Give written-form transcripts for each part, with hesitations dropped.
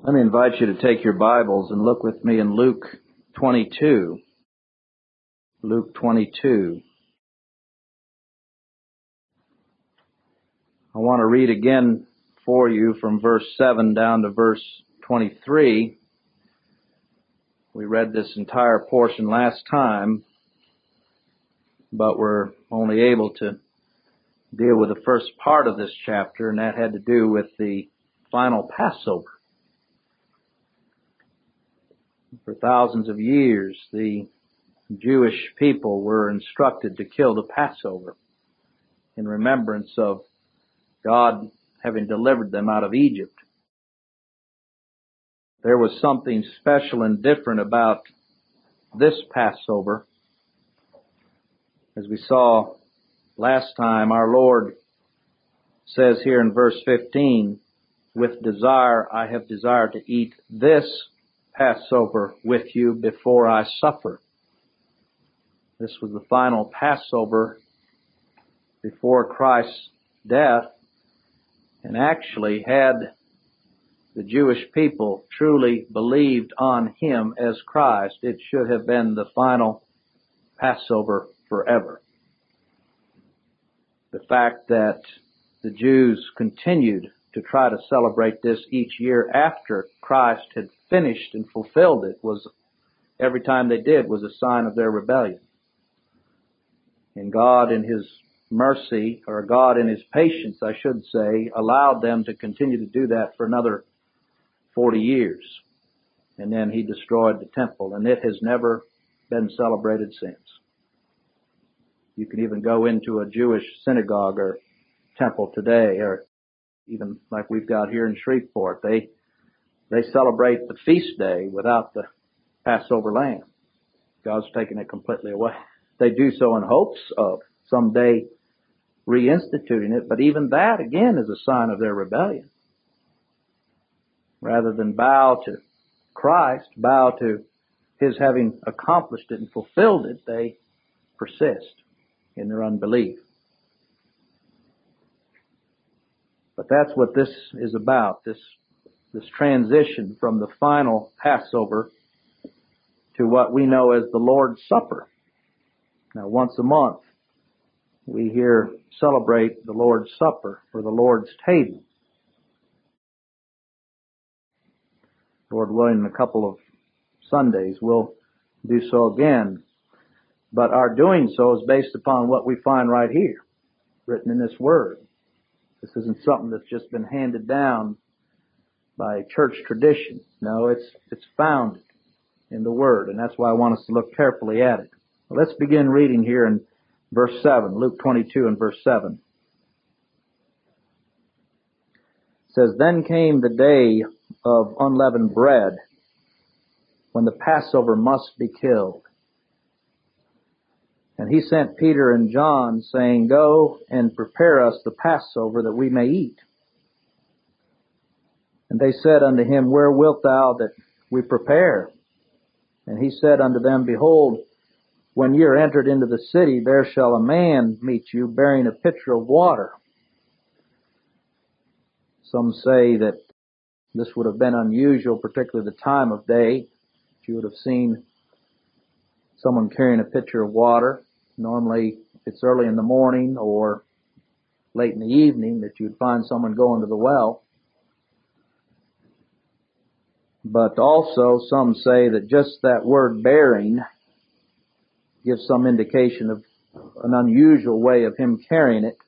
Let me invite you to take your Bibles and look with me in Luke 22. Luke 22. I want to read again for you from verse 7 down to verse 23. We read this entire portion last time, but we're only able to deal with the first part of this chapter, and that had to do with the final Passover. For thousands of years, the Jewish people were instructed to kill the Passover in remembrance of God having delivered them out of Egypt. There was something special and different about this Passover. As we saw last time, our Lord says here in verse 15, "With desire I have desired to eat this Passover with you before I suffer." This was the final Passover before Christ's death, and actually, had the Jewish people truly believed on Him as Christ, it should have been the final Passover forever. The fact that the Jews continued to try to celebrate this each year after Christ had finished and fulfilled it was, every time they did, was a sign of their rebellion. And God in His mercy, or God in His patience, I should say, allowed them to continue to do that for another 40 years. And then He destroyed the temple, and it has never been celebrated since. You can even go into a Jewish synagogue or temple today, or even like we've got here in Shreveport. They celebrate the feast day without the Passover lamb. God's taken it completely away. They do so in hopes of someday reinstituting it, but even that again is a sign of their rebellion. Rather than bow to Christ, bow to His having accomplished it and fulfilled it, they persist in their unbelief. But that's what this is about, this transition from the final Passover to what we know as the Lord's Supper. Now, once a month, we here celebrate the Lord's Supper, or the Lord's table. Lord willing, in a couple of Sundays, we'll do so again. But our doing so is based upon what we find right here, written in this Word. This isn't something that's just been handed down by church tradition. No, it's found in the Word, and that's why I want us to look carefully at it. Well, let's begin reading here in verse 7, Luke 22 and verse 7. It says, "Then came the day of unleavened bread, when the Passover must be killed. And He sent Peter and John, saying, 'Go and prepare us the Passover, that we may eat.' And they said unto Him, 'Where wilt thou that we prepare?' And He said unto them, 'Behold, when ye are entered into the city, there shall a man meet you, bearing a pitcher of water.'" Some say that this would have been unusual, particularly the time of day. You would have seen someone carrying a pitcher of water. Normally, it's early in the morning or late in the evening that you would find someone going to the well. But also, some say that just that word bearing gives some indication of an unusual way of Him carrying it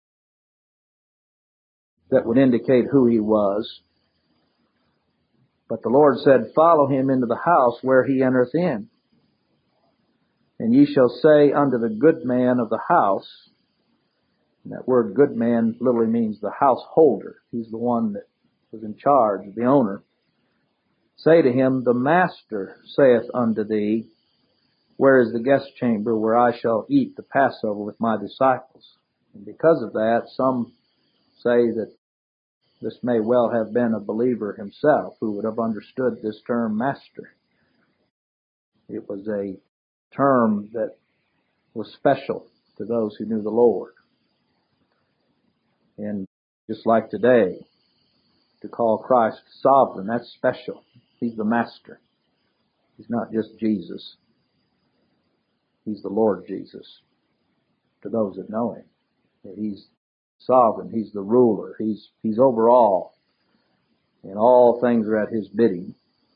that would indicate who He was. But the Lord said, "Follow Him into the house where He entereth in. And ye shall say unto the good man of the house," and that word good man literally means the householder. He's the one that was in charge, the owner. "Say to him, the Master saith unto thee, Where is the guest chamber where I shall eat the Passover with my disciples?" And because of that, some say that this may well have been a believer himself who would have understood this term Master. It was a term that was special to those who knew the Lord. And just like today to call Christ sovereign. That's special. He's the master. He's not just Jesus. He's the Lord Jesus to those that know him. He's sovereign. He's the ruler. He's over all. And all things are at his bidding.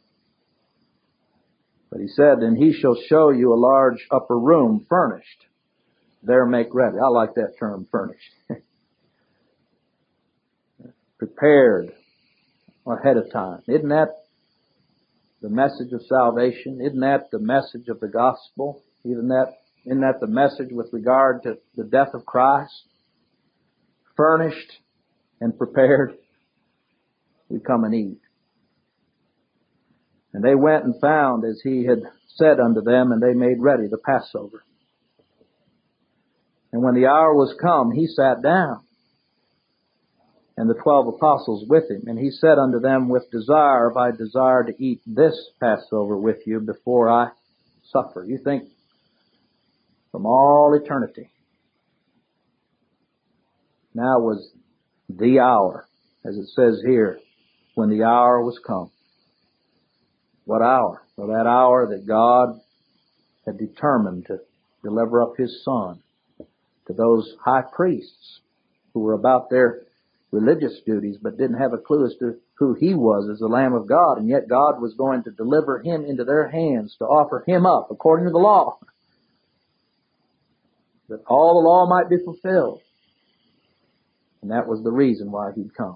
But he said, and he shall show you a large upper room furnished. There make ready. I like that term, furnished. Prepared ahead of time. Isn't that the message of salvation? Isn't that the message of the gospel? Isn't that the message with regard to the death of Christ? Furnished and prepared. We come and eat. And they went and found as he had said unto them, and they made ready the Passover. And when the hour was come, he sat down, and the 12 apostles with him. And he said unto them, with desire, I desire to eat this Passover with you before I suffer. You think from all eternity, now was the hour, as it says here, when the hour was come. What hour? Well, that hour that God had determined to deliver up his Son to those high priests who were about their religious duties but didn't have a clue as to who he was as the Lamb of God, and yet God was going to deliver him into their hands to offer him up according to the law, that all the law might be fulfilled. And that was the reason why he'd come.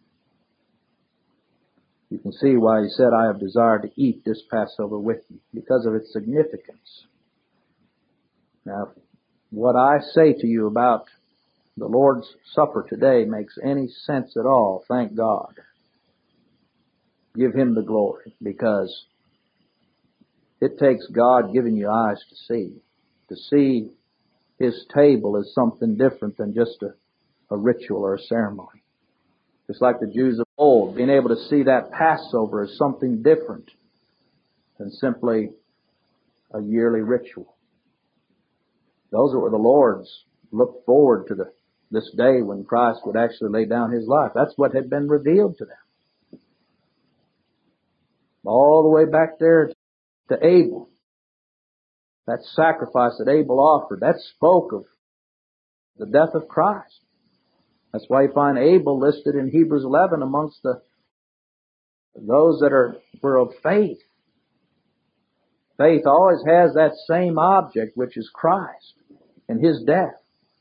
You can see why he said, I have desired to eat this Passover with you, because of its significance. Now, what I say to you about the Lord's Supper today makes any sense at all, thank God. Give him the glory, because it takes God giving you eyes to see his table as something different than just a ritual or a ceremony. Just like the Jews of old, being able to see that Passover as something different than simply a yearly ritual. Those that were the Lord's looked forward to this day when Christ would actually lay down his life. That's what had been revealed to them. All the way back there to Abel. That sacrifice that Abel offered, that spoke of the death of Christ. That's why you find Abel listed in Hebrews 11 amongst those that were of faith. Faith always has that same object, which is Christ and his death,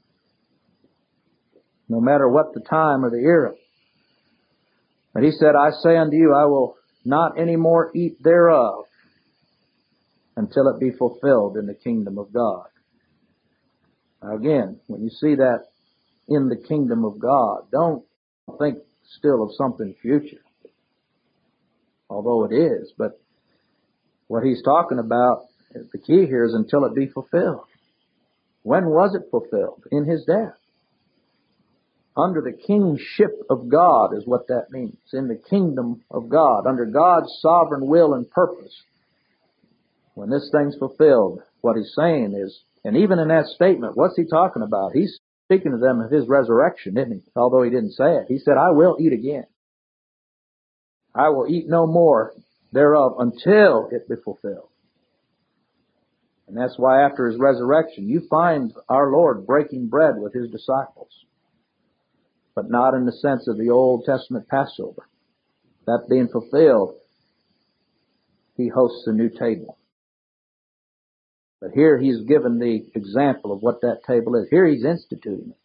no matter what the time or the era. But he said, I say unto you, I will not any more eat thereof until it be fulfilled in the kingdom of God. Now again, when you see that in the kingdom of God, don't think still of something future, although it is. But what he's talking about, the key here is until it be fulfilled. When was it fulfilled? In his death. Under the kingship of God is what that means. In the kingdom of God, under God's sovereign will and purpose. When this thing's fulfilled, what he's saying is, and even in that statement, what's he talking about? He's speaking to them of his resurrection, isn't he? Although he didn't say it. He said, I will eat again. I will eat no more thereof until it be fulfilled. And that's why after his resurrection, you find our Lord breaking bread with his disciples. But not in the sense of the Old Testament Passover. That being fulfilled, he hosts a new table. But here he's given the example of what that table is. Here he's instituting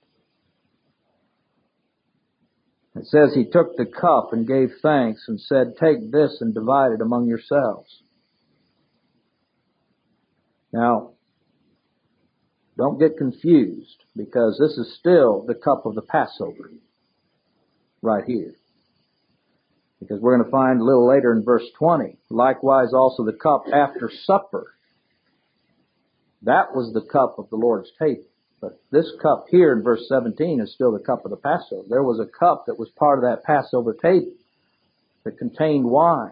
it. It says he took the cup and gave thanks and said, take this and divide it among yourselves. Now, don't get confused, because this is still the cup of the Passover right here. Because we're going to find a little later in verse 20, likewise also the cup after supper. That was the cup of the Lord's table. But this cup here in verse 17 is still the cup of the Passover. There was a cup that was part of that Passover table that contained wine.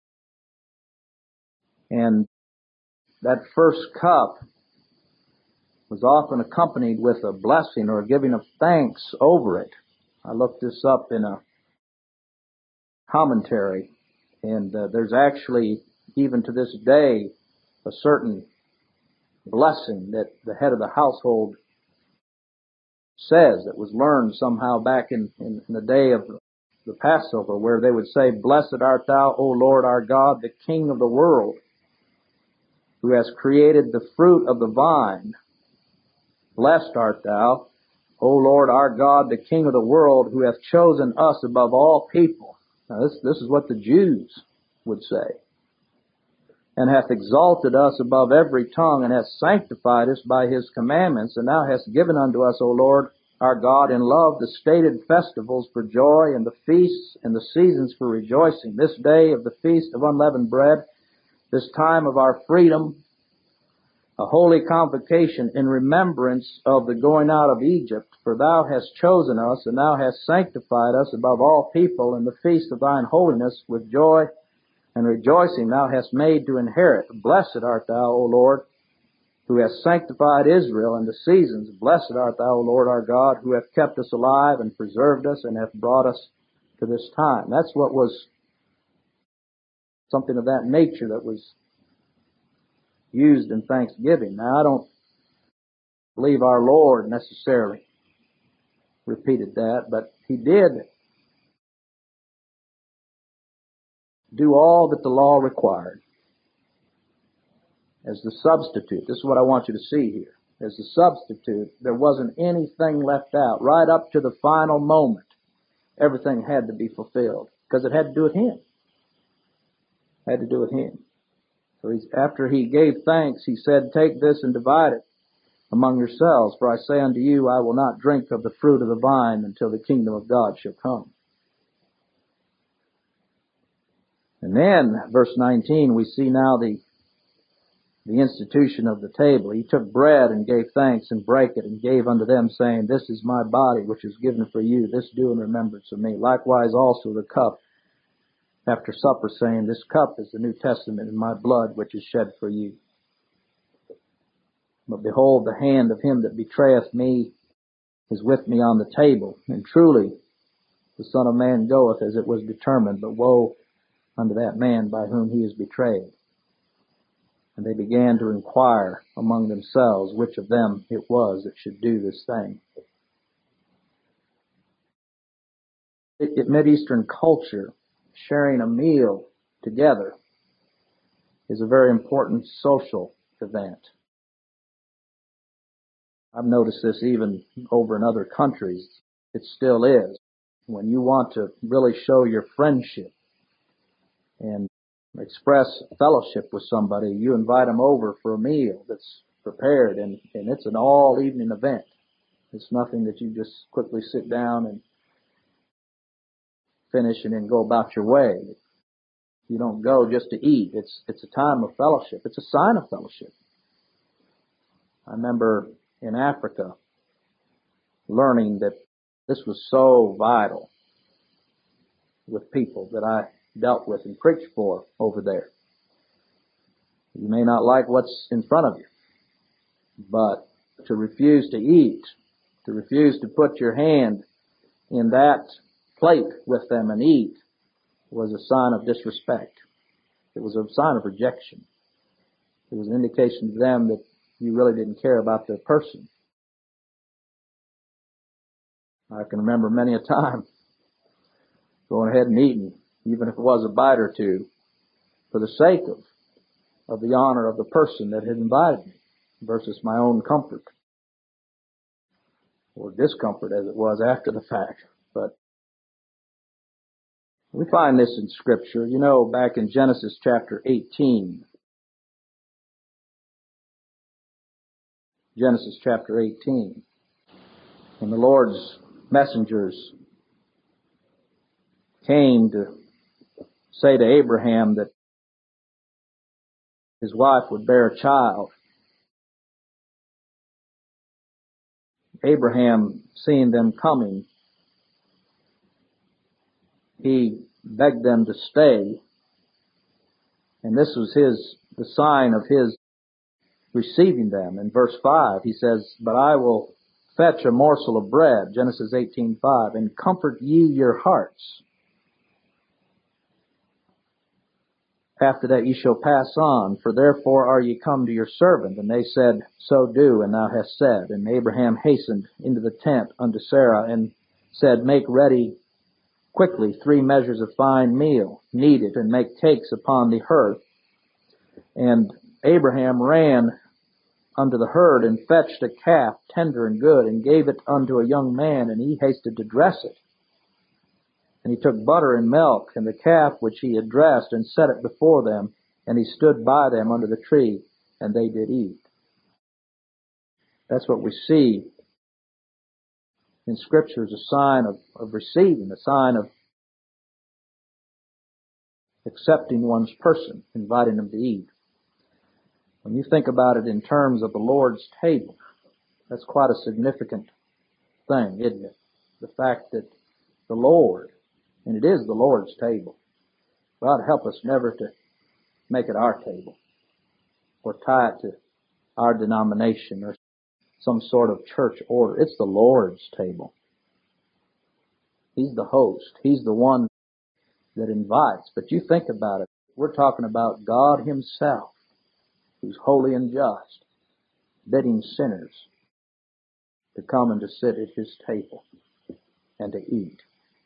And that first cup was often accompanied with a blessing or a giving of thanks over it. I looked this up in a commentary, and there's actually, even to this day, a certain blessing that the head of the household says that was learned somehow back in the day of the Passover, where they would say, "Blessed art thou, O Lord our God, the King of the world, who has created the fruit of the vine. Blessed art thou, O Lord our God, the King of the world, who hath chosen us above all people." Now this is what the Jews would say. "And hath exalted us above every tongue, and hath sanctified us by his commandments, and thou hast given unto us, O Lord our God, in love the stated festivals for joy, and the feasts and the seasons for rejoicing, this day of the feast of unleavened bread, this time of our freedom, a holy convocation in remembrance of the going out of Egypt. For thou hast chosen us, and thou hast sanctified us above all people, in the feast of thine holiness, with joy and rejoicing thou hast made to inherit. Blessed art thou, O Lord, who hast sanctified Israel in the seasons. Blessed art thou, O Lord our God, who hath kept us alive and preserved us, and hath brought us to this time." That's what was something of that nature that was used in Thanksgiving. Now, I don't believe our Lord necessarily repeated that, but he did do all that the law required as the substitute. This is what I want you to see here. As the substitute, there wasn't anything left out. Right up to the final moment, everything had to be fulfilled, because it had to do with him. It had to do with him. So after he gave thanks, he said, "Take this and divide it among yourselves, for I say unto you, I will not drink of the fruit of the vine until the kingdom of God shall come." And then, verse 19, we see now the institution of the table. "He took bread and gave thanks and brake it and gave unto them, saying, This is my body which is given for you. This do in remembrance of me. Likewise also the cup after supper, saying, This cup is the New Testament in my blood which is shed for you. But behold, the hand of him that betrayeth me is with me on the table. And truly the Son of Man goeth as it was determined, but woe unto that man by whom he is betrayed." And they began to inquire among themselves which of them it was that should do this thing. In Mideastern culture, sharing a meal together is a very important social event. I've noticed this even over in other countries. It still is. When you want to really show your friendship and express fellowship with somebody, you invite them over for a meal that's prepared, and it's an all evening event. It's nothing that you just quickly sit down and finish and then go about your way. You don't go just to eat. It's a time of fellowship. It's a sign of fellowship. I remember in Africa learning that this was so vital with people that I dealt with and preached for over there. You may not like what's in front of you, but to refuse to eat, to refuse to put your hand in that plate with them and eat, was a sign of disrespect. It was a sign of rejection. It was an indication to them that you really didn't care about their person. I can remember many a time going ahead and eating, even if it was a bite or two, for the sake of the honor of the person that had invited me versus my own comfort, or discomfort as it was after the fact. But we find this in Scripture. You know, back in Genesis chapter 18, Genesis chapter 18, when the Lord's messengers came to say to Abraham that his wife would bear a child, Abraham, seeing them coming, he begged them to stay, and this was the sign of his receiving them. In verse 5, he says, "But I will fetch a morsel of bread," Genesis 18:5, "and comfort ye your hearts." after that ye shall pass on, for therefore are ye come to your servant. And they said, So do, and thou hast said. And Abraham hastened into the tent unto Sarah, and said, Make ready quickly 3 measures of fine meal, knead it, and make cakes upon the hearth. And Abraham ran unto the herd, and fetched a calf, tender and good, and gave it unto a young man, and he hasted to dress it. And he took butter and milk, and the calf which he had dressed, and set it before them, and he stood by them under the tree, and they did eat. That's what we see in Scripture as a sign of receiving, a sign of accepting one's person, inviting them to eat. When you think about it in terms of the Lord's table, that's quite a significant thing, isn't it? The fact that the Lord, and it is the Lord's table, God help us never to make it our table or tie it to our denomination or some sort of church order. It's the Lord's table. He's the host. He's the one that invites. But you think about it. We're talking about God Himself, who's holy and just, bidding sinners to come and to sit at His table and to eat.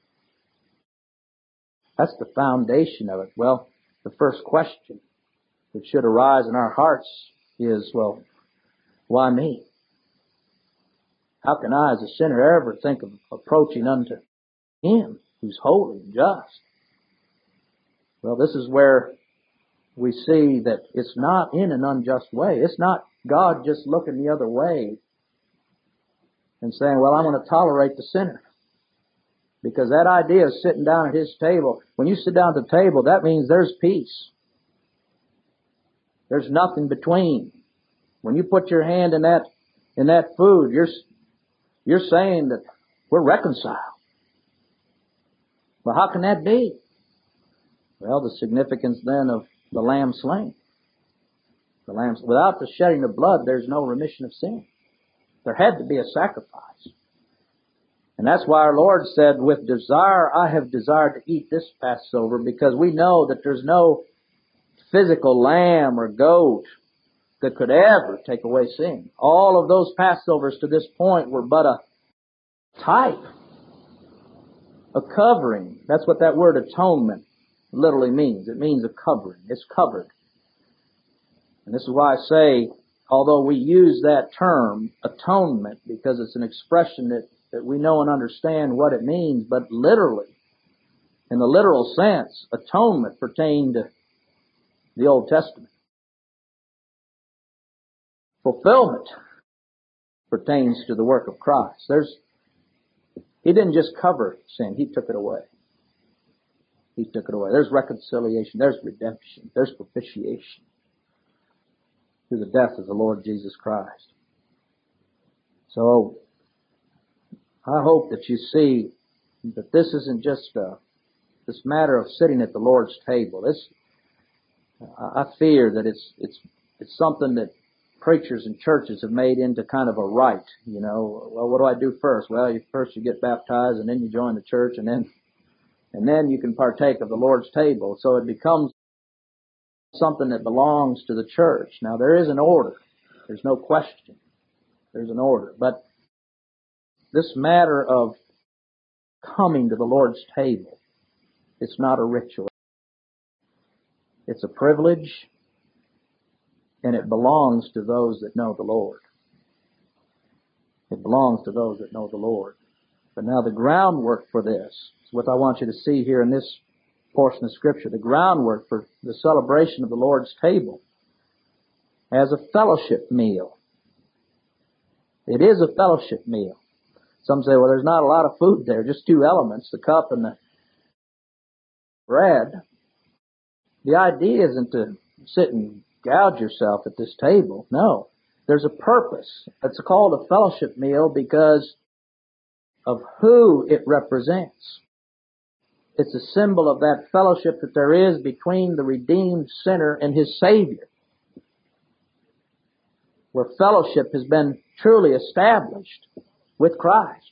That's the foundation of it. Well, the first question that should arise in our hearts is, well, why me? How can I as a sinner ever think of approaching unto Him who's holy and just? Well, this is where we see that it's not in an unjust way. It's not God just looking the other way and saying, well, I'm going to tolerate the sinner. Because that idea of sitting down at His table, when you sit down at the table, that means there's peace. There's nothing between. When you put your hand in that food, you're saying that we're reconciled. Well, how can that be? Well, the significance then of the lamb slain. Without the shedding of blood, there's no remission of sin. There had to be a sacrifice. And that's why our Lord said, with desire, I have desired to eat this Passover, because we know that there's no physical lamb or goat that could ever take away sin. All of those Passovers to this point were but a type, a covering. That's what that word atonement literally means. It means a covering. It's covered. And this is why I say, although we use that term, atonement, because it's an expression that we know and understand what it means, but literally, in the literal sense, atonement pertained to the Old Testament. Fulfillment pertains to the work of Christ. He didn't just cover sin, He took it away. He took it away. There's reconciliation, there's redemption, there's propitiation through the death of the Lord Jesus Christ. So, I hope that you see that this isn't just this matter of sitting at the Lord's table. I fear that it's something that preachers and churches have made into kind of a rite. You know, well, what do I do first? Well, first you get baptized, and then you join the church, and then you can partake of the Lord's table. So it becomes something that belongs to the church. Now, there is an order. There's no question. There's an order. But this matter of coming to the Lord's table, it's not a ritual. It's a privilege, and it belongs to those that know the Lord. It belongs to those that know the Lord. But now the groundwork for this is what I want you to see here in this portion of Scripture. The groundwork for the celebration of the Lord's table as a fellowship meal. It is a fellowship meal. Some say, well, there's not a lot of food there, just 2 elements, the cup and the bread. The idea isn't to sit and gouge yourself at this table. No, there's a purpose. It's called a fellowship meal because of who it represents. It's a symbol of that fellowship that there is between the redeemed sinner and his Savior, where fellowship has been truly established with Christ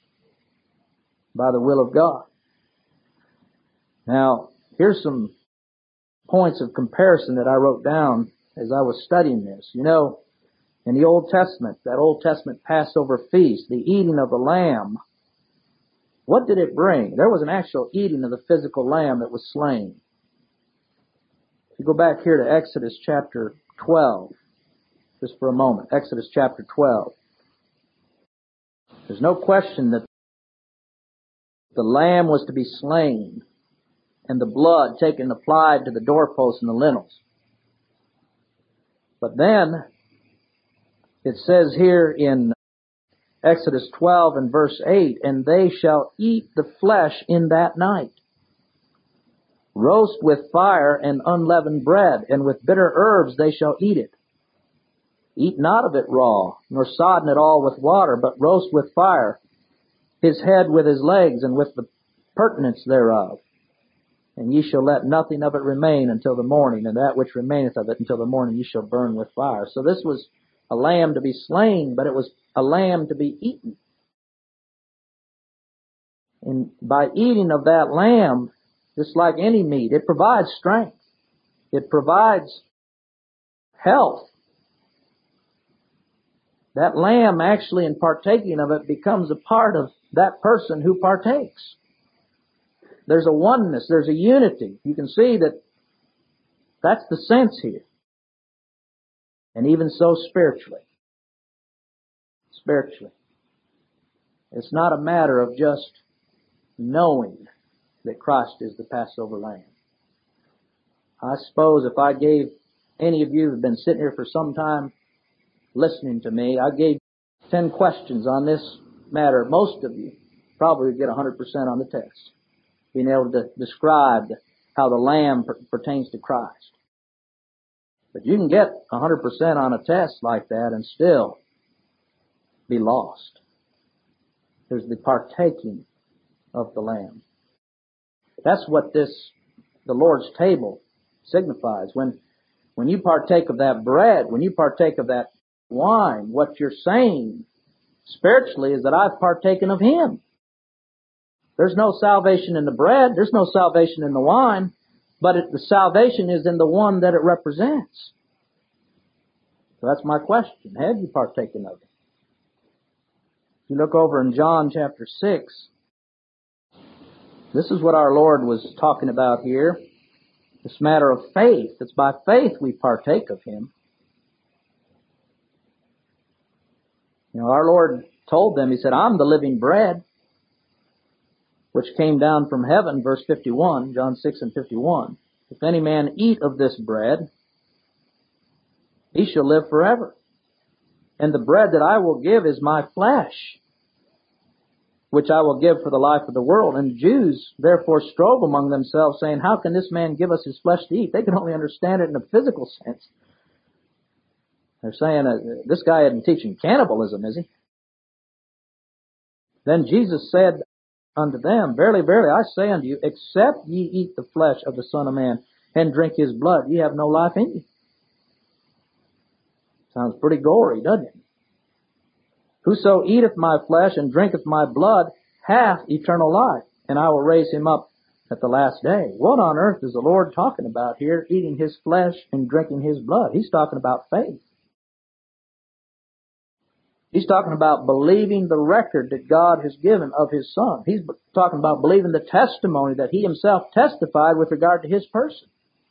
by the will of God. Now, here's some points of comparison that I wrote down as I was studying this. You know, in the Old Testament, that Old Testament Passover feast, the eating of the lamb, what did it bring? There was an actual eating of the physical lamb that was slain. If you go back here to Exodus chapter 12, just for a moment, Exodus chapter 12. There's no question that the lamb was to be slain and the blood taken and applied to the doorposts and the lintels. But then it says here in Exodus 12 and verse 8, and they shall eat the flesh in that night, roast with fire and unleavened bread, and with bitter herbs they shall eat it. Eat not of it raw, nor sodden it all with water, but roast with fire, his head with his legs, and with the purtenance thereof. And ye shall let nothing of it remain until the morning, and that which remaineth of it until the morning ye shall burn with fire. So this was a lamb to be slain, but it was a lamb to be eaten. And by eating of that lamb, just like any meat, it provides strength. It provides health. That lamb actually, in partaking of it, becomes a part of that person who partakes. There's a oneness, there's a unity. You can see that that's the sense here. And even so spiritually. Spiritually. It's not a matter of just knowing that Christ is the Passover lamb. I suppose if I gave any of you who have been sitting here for some time listening to me, I gave 10 questions on this matter, most of you probably would get 100% on the test, being able to describe how the lamb pertains to Christ. But you can get 100% on a test like that and still be lost. There's the partaking of the lamb. That's what the Lord's table signifies. When you partake of that bread, when you partake of that wine, what you're saying spiritually is that I've partaken of Him. There's no salvation in the bread. There's no salvation in the wine. But the salvation is in the one that it represents. So that's my question. Have you partaken of it? If you look over in John chapter 6, this is what our Lord was talking about here. This matter of faith. It's by faith we partake of Him. You know, our Lord told them, He said, I'm the living bread which came down from heaven, verse 51, John 6 and 51. If any man eat of this bread, he shall live forever. And the bread that I will give is my flesh, which I will give for the life of the world. And the Jews therefore strove among themselves, saying, how can this man give us his flesh to eat? They can only understand it in a physical sense. They're saying, this guy isn't teaching cannibalism, is he? Then Jesus said unto them, verily, verily, I say unto you, except ye eat the flesh of the Son of Man and drink His blood, ye have no life in you. Sounds pretty gory, doesn't it? Whoso eateth my flesh and drinketh my blood hath eternal life, and I will raise him up at the last day. What on earth is the Lord talking about here, eating His flesh and drinking His blood? He's talking about faith. He's talking about believing the record that God has given of His Son. He's talking about believing the testimony that He Himself testified with regard to His person.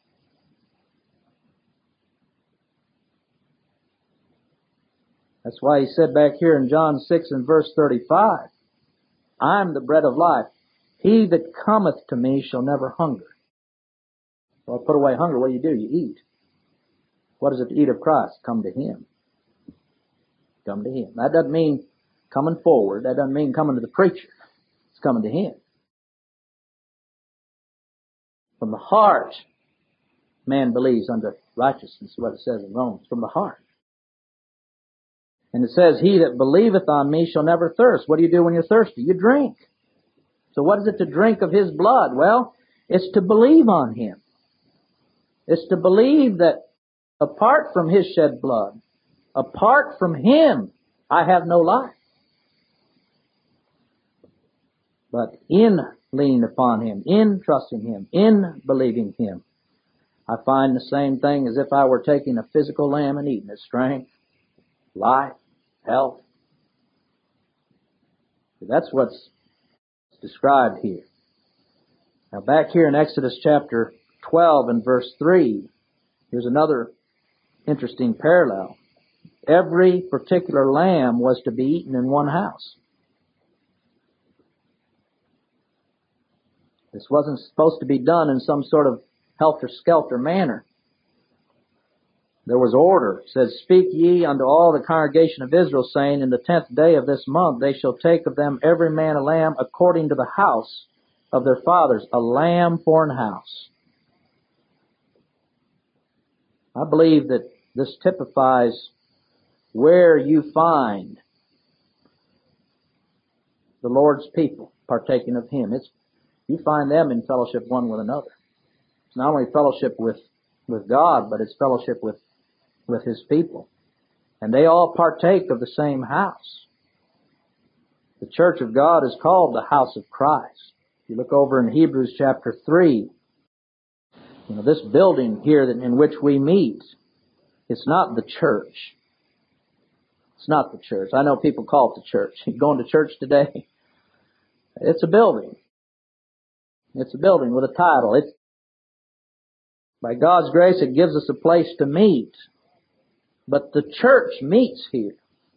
That's why He said back here in John 6 and verse 35, I am the bread of life. He that cometh to me shall never hunger. Well, put away hunger, what do? You eat. What is it to eat of Christ? Come to Him. Come to Him. That doesn't mean coming forward. That doesn't mean coming to the preacher. It's coming to Him. From the heart, man believes unto righteousness, what it says in Romans. From the heart. And it says, he that believeth on me shall never thirst. What do you do when you're thirsty? You drink. So what is it to drink of His blood? Well, it's to believe on Him. It's to believe that apart from His shed blood, apart from Him, I have no life. But in leaning upon Him, in trusting Him, in believing Him, I find the same thing as if I were taking a physical lamb and eating it. Strength, life, health. That's what's described here. Now back here in Exodus chapter 12 and verse 3, here's another interesting parallel. Every particular lamb was to be eaten in one house. This wasn't supposed to be done in some sort of helter-skelter manner. There was order. It says, "Speak ye unto all the congregation of Israel, saying, In the 10th day of this month they shall take of them every man a lamb according to the house of their fathers, a lamb for an house." I believe that this typifies where you find the Lord's people partaking of Him. You find them in fellowship one with another. It's not only fellowship with God, but it's fellowship with His people. And they all partake of the same house. The church of God is called the house of Christ. If you look over in Hebrews chapter 3, this building here in which we meet, it's not the church. It's not the church. I know people call it the church. You going to church today? It's a building. It's a building with a title. By God's grace, it gives us a place to meet. But the church meets here.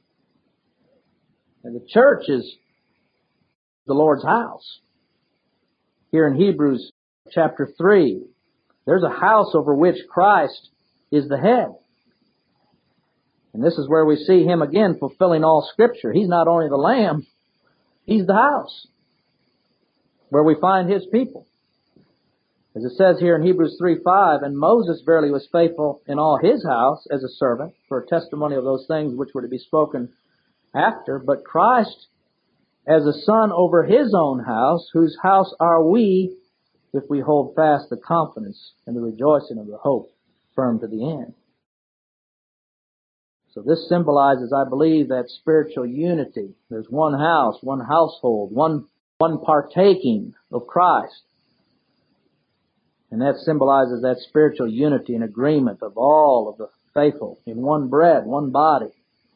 And the church is the Lord's house. Here in Hebrews chapter 3, there's a house over which Christ is the head. And this is where we see Him again fulfilling all Scripture. He's not only the Lamb, He's the house where we find His people. As it says here in Hebrews 3:5, "And Moses verily was faithful in all his house as a servant for a testimony of those things which were to be spoken after, but Christ as a son over His own house, whose house are we if we hold fast the confidence and the rejoicing of the hope firm to the end." So this symbolizes, I believe, that spiritual unity. There's one house, one household, one partaking of Christ. And that symbolizes that spiritual unity and agreement of all of the faithful in one bread, one body.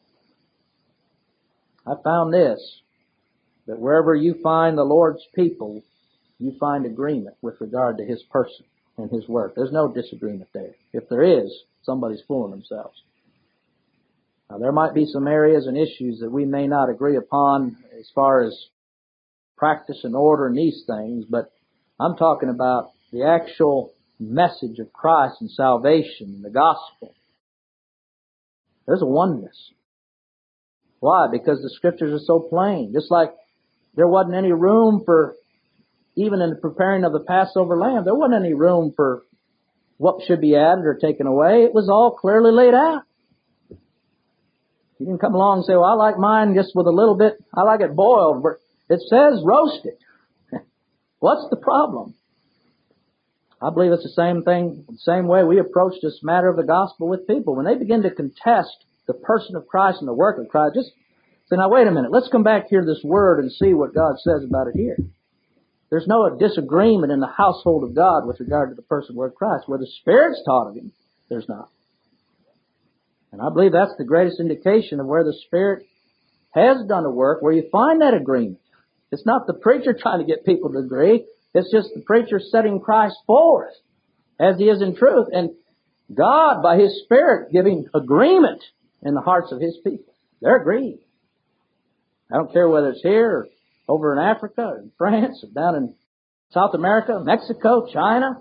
I found this, that wherever you find the Lord's people, you find agreement with regard to His person and His work. There's no disagreement there. If there is, somebody's fooling themselves. Now, there might be some areas and issues that we may not agree upon as far as practice and order and these things, but I'm talking about the actual message of Christ and salvation and the gospel. There's a oneness. Why? Because the Scriptures are so plain. Just like there wasn't any room for, even in the preparing of the Passover lamb, there wasn't any room for what should be added or taken away. It was all clearly laid out. You didn't come along and say, "Well, I like mine just with a little bit, I like it boiled." It says roasted. What's the problem? I believe it's the same thing, the same way we approach this matter of the gospel with people. When they begin to contest the person of Christ and the work of Christ, just say, "Now wait a minute, let's come back here to this word and see what God says about it here." There's no disagreement in the household of God with regard to the person and work of Christ. Where the Spirit's taught of Him, there's not. And I believe that's the greatest indication of where the Spirit has done a work, where you find that agreement. It's not the preacher trying to get people to agree. It's just the preacher setting Christ forth as He is in truth, and God, by His Spirit, giving agreement in the hearts of His people. They're agreed. I don't care whether it's here or over in Africa or in France or down in South America, Mexico, China.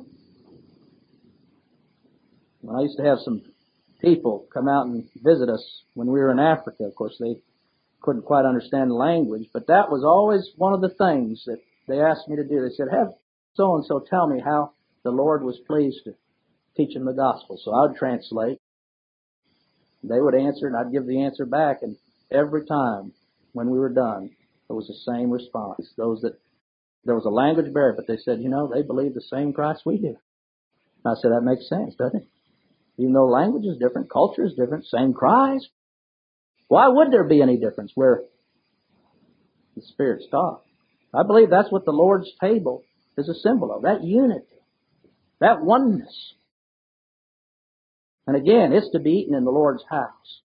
When I used to have some people come out and visit us when we were in Africa, of course, they couldn't quite understand the language, but that was always one of the things that they asked me to do. They said, "Have so-and-so tell me how the Lord was pleased to teach them the gospel." So I would translate. They would answer, and I'd give the answer back. And every time when we were done, it was the same response. There was a language barrier, but they said, they believe the same Christ we do. And I said, that makes sense, doesn't it? Even though language is different, culture is different, same Christ. Why would there be any difference where the Spirit's taught? I believe that's what the Lord's table is a symbol of, that unity, that oneness. And again, it's to be eaten in the Lord's house.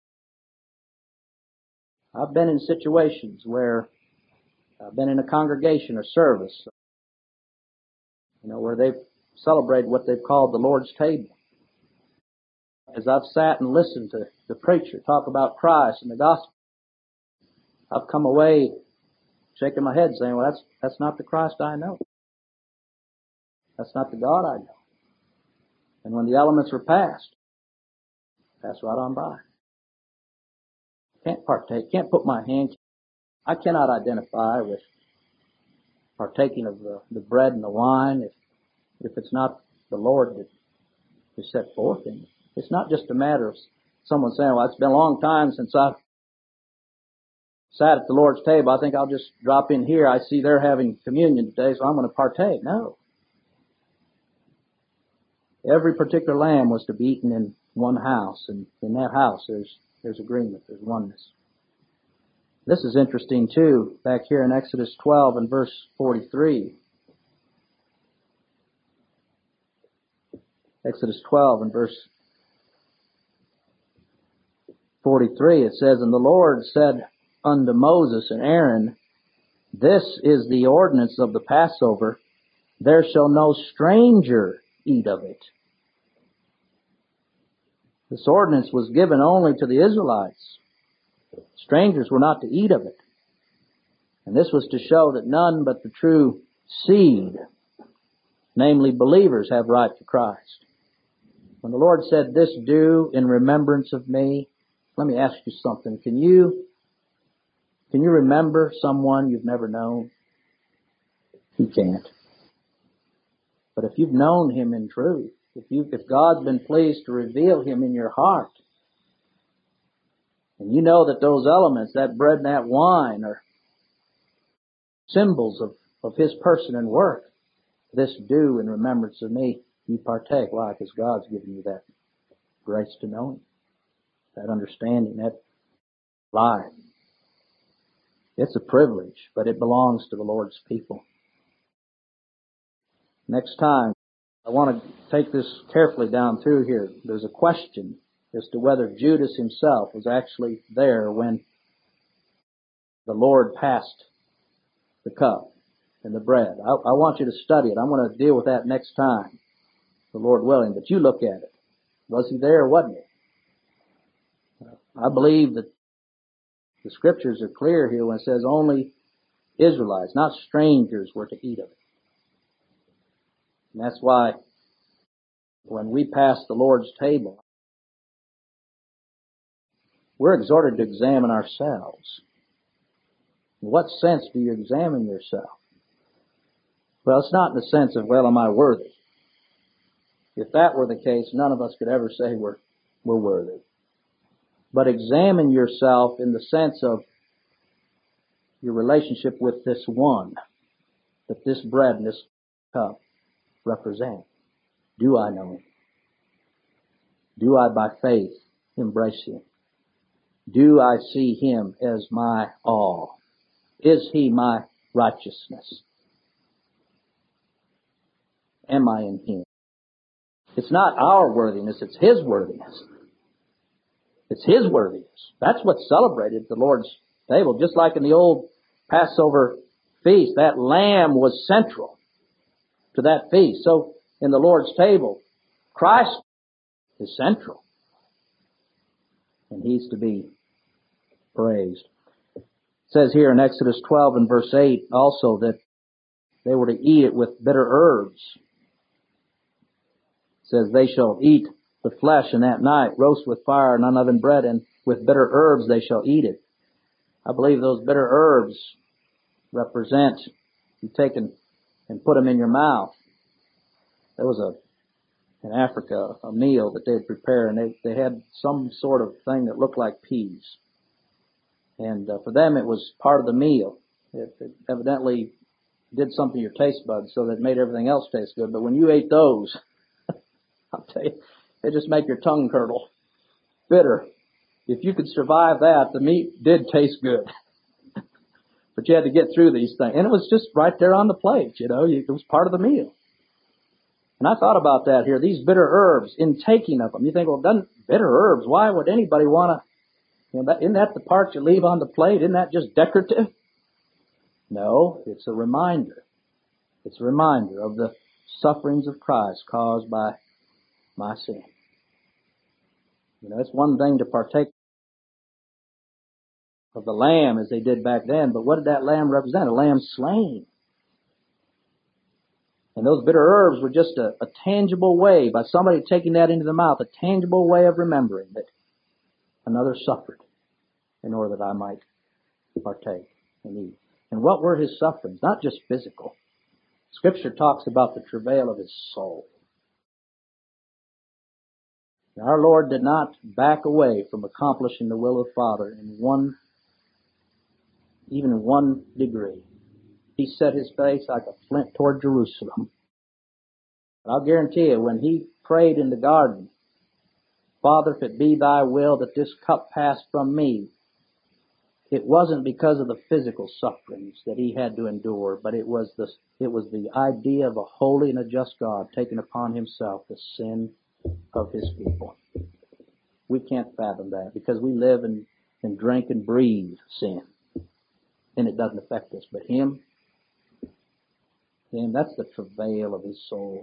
I've been in situations where I've been in a congregation or service, where they've celebrated what they've called the Lord's table. As I've sat and listened to the preacher talk about Christ and the gospel, I've come away shaking my head saying, well, that's not the Christ I know. That's not the God I know. And when the elements are passed, pass right on by. Can't partake, can't put my hand. I cannot identify with partaking of the bread and the wine if it's not the Lord that is set forth in it. It's not just a matter of someone saying, well, it's been a long time since I've sat at the Lord's table. I think I'll just drop in here. I see they're having communion today, so I'm going to partake. No. Every particular lamb was to be eaten in one house, and in that house there's agreement, there's oneness. This is interesting too, back here in Exodus 12 and verse 43. Exodus 12 and verse 43, it says, And the Lord said unto Moses and Aaron, This is the ordinance of the Passover, there shall no stranger eat of it. This ordinance was given only to the Israelites. Strangers were not to eat of it. And this was to show that none but the true seed, namely believers, have right to Christ. When the Lord said, This do in remembrance of me, let me ask you something. Can you remember someone you've never known? You can't. But if you've known him in truth, if God's been pleased to reveal him in your heart, and you know that those elements, that bread and that wine, are symbols of his person and work, this do in remembrance of me, you partake. Why? Because God's given you that grace to know him, that understanding, that life. It's a privilege, but it belongs to the Lord's people. Next time, I want to take this carefully down through here. There's a question as to whether Judas himself was actually there when the Lord passed the cup and the bread. I want you to study it. I'm going to deal with that next time, the Lord willing. But you look at it. Was he there or wasn't he? I believe that the scriptures are clear here when it says only Israelites, not strangers, were to eat of it. And that's why when we pass the Lord's table, we're exhorted to examine ourselves. In what sense do you examine yourself? Well, it's not in the sense of, well, am I worthy? If that were the case, none of us could ever say we're worthy. But examine yourself in the sense of your relationship with this one that this bread and this cup represent. Do I know him? Do I by faith embrace him? Do I see him as my all? Is he my righteousness? Am I in him? It's not our worthiness, it's his worthiness. It's his worthiness. That's what's celebrated at the Lord's table. Just like in the old Passover feast, that lamb was central to that feast. So in the Lord's table, Christ is central. And he's to be praised. It says here in Exodus 12 and verse 8 also that they were to eat it with bitter herbs. It says, They shall eat the flesh in that night, roast with fire and unleavened bread, and with bitter herbs they shall eat it. I believe those bitter herbs represent, you take and put them in your mouth. There was in Africa, a meal that they'd prepare, and they had some sort of thing that looked like peas. And for them, it was part of the meal. It evidently did something to your taste buds so that it made everything else taste good. But when you ate those, I'll tell you, they just make your tongue curdle. Bitter. If you could survive that, the meat did taste good. But you had to get through these things. And it was just right there on the plate, it was part of the meal. And I thought about that here. These bitter herbs, in taking of them, you think, well, doesn't bitter herbs, why would anybody want to, isn't that the part you leave on the plate? Isn't that just decorative? No, it's a reminder. It's a reminder of the sufferings of Christ caused by my sin. It's one thing to partake of the lamb as they did back then, but what did that lamb represent? A lamb slain. And those bitter herbs were just a tangible way, by somebody taking that into the mouth, a tangible way of remembering that another suffered in order that I might partake and eat. And what were his sufferings? Not just physical. Scripture talks about the travail of his soul. And our Lord did not back away from accomplishing the will of the Father even in one degree. He set his face like a flint toward Jerusalem. But I'll guarantee you, when he prayed in the garden, Father, if it be thy will that this cup pass from me, it wasn't because of the physical sufferings that he had to endure, but it was the idea of a holy and a just God taking upon himself the sin of his people. We can't fathom that because we live and drink and breathe sin, and it doesn't affect us. But him, that's the travail of his soul.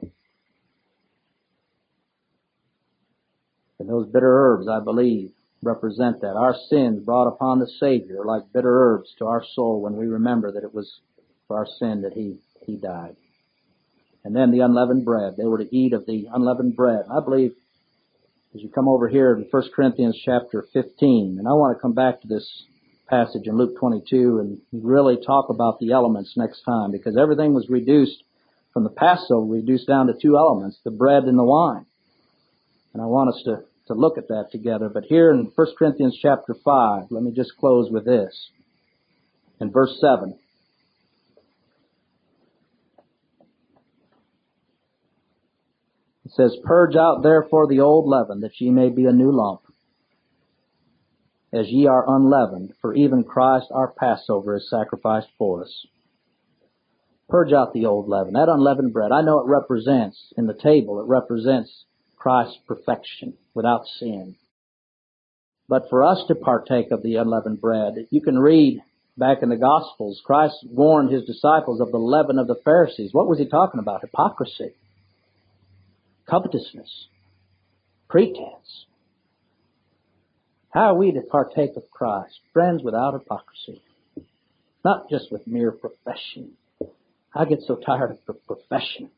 And those bitter herbs, I believe, represent that. Our sins brought upon the Savior are like bitter herbs to our soul when we remember that it was for our sin that he died. And then the unleavened bread. They were to eat of the unleavened bread. I believe as you come over here in 1 Corinthians chapter 15, and I want to come back to this passage in Luke 22 and really talk about the elements next time, because everything was reduced from the Passover, reduced down to two elements, the bread and the wine. And I want us to look at that together. But here in 1 Corinthians chapter 5, let me just close with this. In verse 7. It says, "Purge out therefore the old leaven, that ye may be a new lump, as ye are unleavened, for even Christ our Passover is sacrificed for us." Purge out the old leaven, that unleavened bread. I know it represents, in the table, it represents Christ's perfection without sin. But for us to partake of the unleavened bread, you can read back in the Gospels, Christ warned his disciples of the leaven of the Pharisees. What was he talking about? Hypocrisy, covetousness, pretense. How are we to partake of Christ? Friends, without hypocrisy. Not just with mere profession. I get so tired of profession.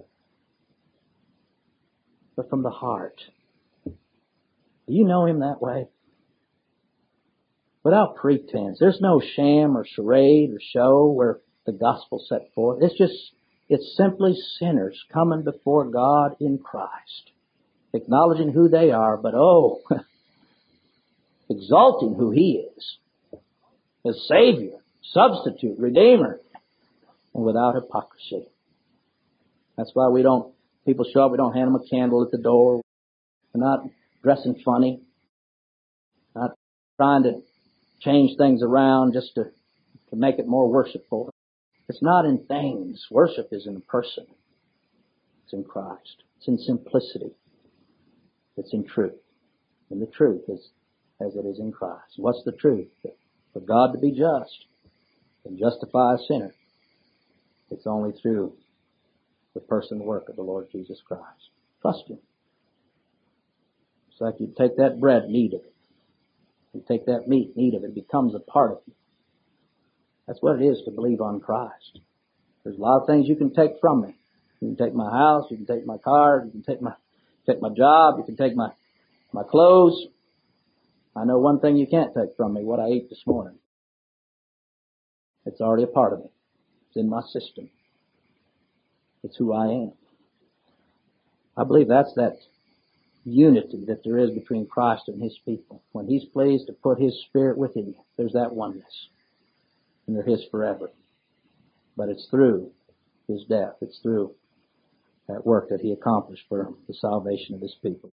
But from the heart. Do you know him that way? Without pretense. There's no sham or charade or show where the gospel set forth. It's simply sinners coming before God in Christ, acknowledging who they are, but exalting who he is as Savior, substitute, Redeemer, and without hypocrisy. That's why people show up, we don't hand them a candle at the door. We're not dressing funny, not trying to change things around just to make it more worshipful. It's not in things. Worship is in a person. It's in Christ. It's in simplicity. It's in truth. And the truth is as it is in Christ. What's the truth? For God to be just and justify a sinner, it's only through the person and work of the Lord Jesus Christ. Trust him. It's like you take that bread and eat of it. You take that meat and eat of it. It becomes a part of you. That's what it is to believe on Christ. There's a lot of things you can take from me. You can take my house, you can take my car, you can take my job, you can take my clothes. I know one thing you can't take from me, what I ate this morning. It's already a part of me. It's in my system. It's who I am. I believe that's that unity that there is between Christ and his people. When he's pleased to put his Spirit within you, there's that oneness. And they're his forever. But it's through his death. It's through that work that he accomplished for the salvation of his people.